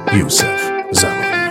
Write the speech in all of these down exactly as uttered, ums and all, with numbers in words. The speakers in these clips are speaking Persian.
یوسف زمانی.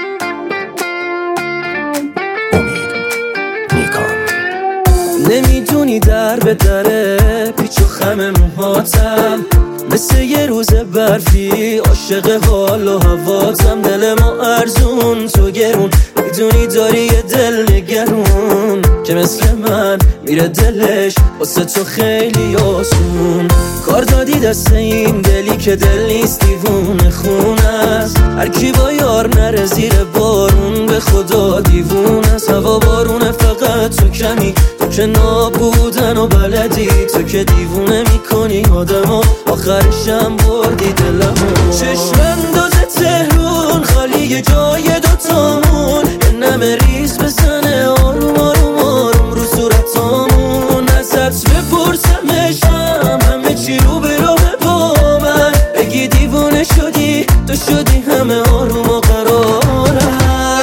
امید نیکان. نمیدونی در به دره پیچ و خم موهاتم، مثل یه روز برفی عاشق حال و هواتم. دل ما ارزون تو گرون، میدونی داری یه دل نگرون که مثل من میره دلش واسه تو خیلی آسون. کار دادی دست این دلی که دل نیست دیوونه خون است. هر کی با یار نره زیر بارون به خدا دیوونه است. هوا بارونه فقط تو کمی، تو که نابودن و بلدی، تو که دیوونه میکنی آدمو، آخرشم بردی دلمو. چشم انداز تهرون خالی جای دوتامون، یه نمه ریز بزنه آروم آروم آروم رو صورتامون. ازت بپرسم عشقم همه چی رو به راه با من، بگی دیوونه شدی تو شدی همه آروم و قرارم.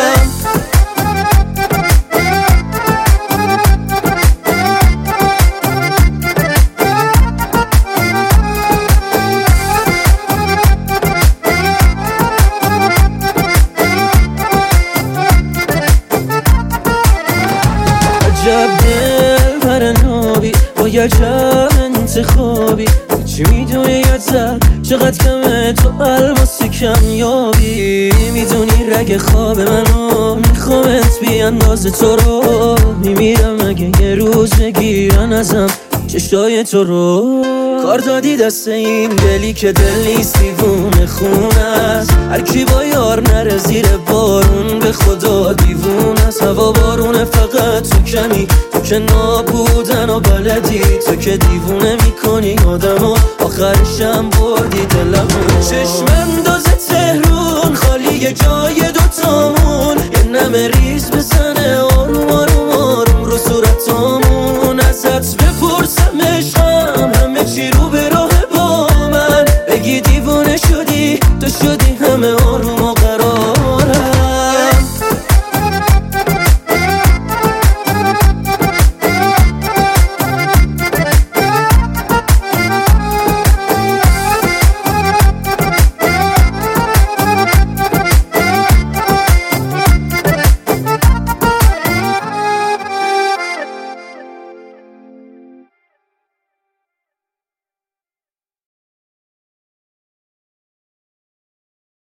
عجب دل پرنابی با یه عجب انتخابی، چی میدونی یاد زد چقدر کمه تو الماسی کمیابی. میدونی رگ خواب منو میخوامت بی انداز تو رو، میمیرم اگه یه روز بگیرن ازم چشای تو رو. کار دادی دست این دلی که دل نیست دیوونه خون است. هر کی با یار نره زیر بارون به خدا دیوونه است. هوا بارونه فقط تو کمی، تو که نابودن و بلدی، تو که دیوونه میکنی آدمو، آخرشم بردی دلمو. چشم انداز تهرون خالی جای دوتامون، یه نمه ریز بزنه آروم آروم آروم رو صورتامون. ازت بپرسم عشقم همه چی رو به